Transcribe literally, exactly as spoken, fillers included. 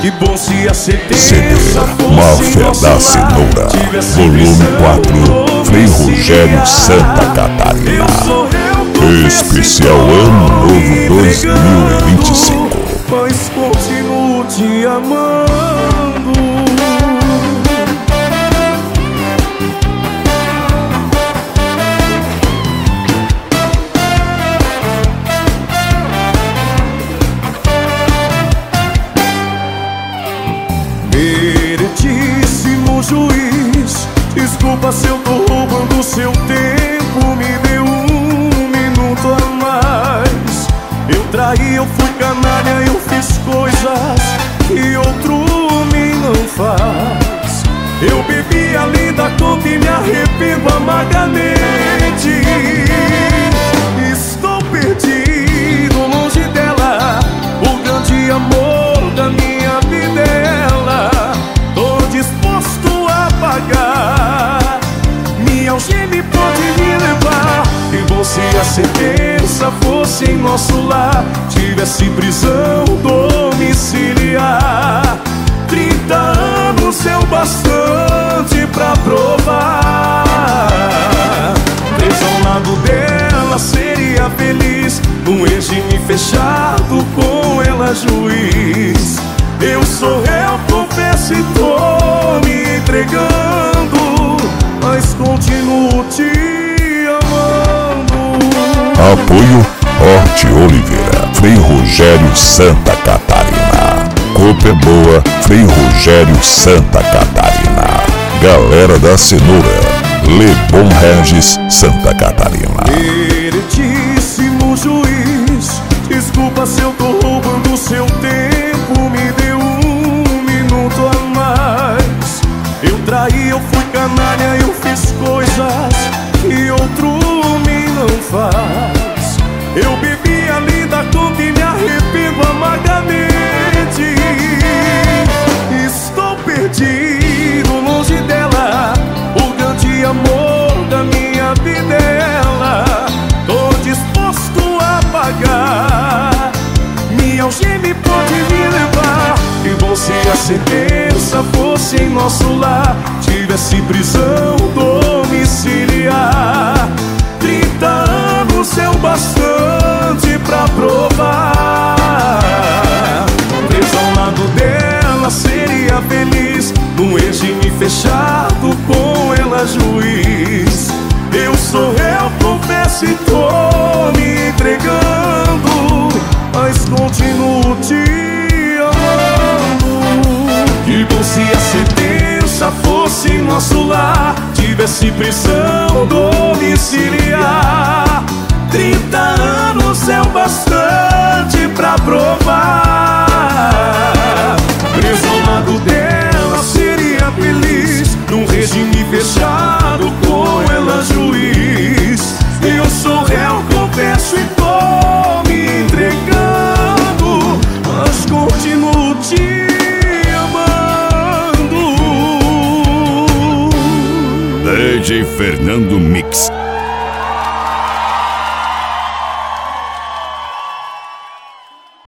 Que bom se a C D sentença Máfia da Cenoura, volume quatro, Frei Rogério, Santa Catarina. Especial Ano Novo dois mil e vinte e cinco. Mas continuo te amando. Meritíssimo juiz, desculpa se eu tô roubando seu tempo. Me deu um minuto a mais. Eu traí, eu fui canalha, eu fiz coisas que outro homem não faz. Eu bebi além da conta e me arrependo amargamente. Estou perdido longe dela, o grande amor da minha vida é ela. Tô disposto a pagar, minha algema pode me levar. E bom se a sentença fosse em nosso lar, tivesse prisão domiciliar. Trinta anos é o bastante pra provar. Preso ao lado dela seria feliz, num regime fechado com ela juiz. Eu sou réu, confesso e tô me entregando, mas continuo te amando. Apoio Horti Oliveira, Frei Rogério, Santa Catarina. Copa Boa, Frei Rogério, Santa Catarina. Galera da Cenoura, Lebon Regis, Santa Catarina. Meritíssimo juiz, desculpa se eu tô roubando seu tempo. Me deu um minuto a mais. Eu traí, eu fui canalha, eu fiz coisas que outro homem não faz. Eu bebi além da conta e me arrependo amargamente. Estou perdido longe dela, o grande amor da minha vida é ela. Tô disposto a pagar, minha algema pode me levar. Que bom se a sentença fosse em nosso lar, tivesse prisão domiciliar. Trinta anos é o bastante pra provar. Preso ao lado dela seria feliz, num regime fechado com ela juiz. Eu sou réu, confesso e tô me entregando, mas continuo te amando. Que bom se a sentença fosse em nosso lar, tivesse prisão domiciliar. Trinta anos é o bastante pra provar. Preso ao lado dela seria feliz, num regime fechado com ela juiz. Eu sou réu, confesso e tô me entregando, mas continuo te amando. D J Fernando Mix.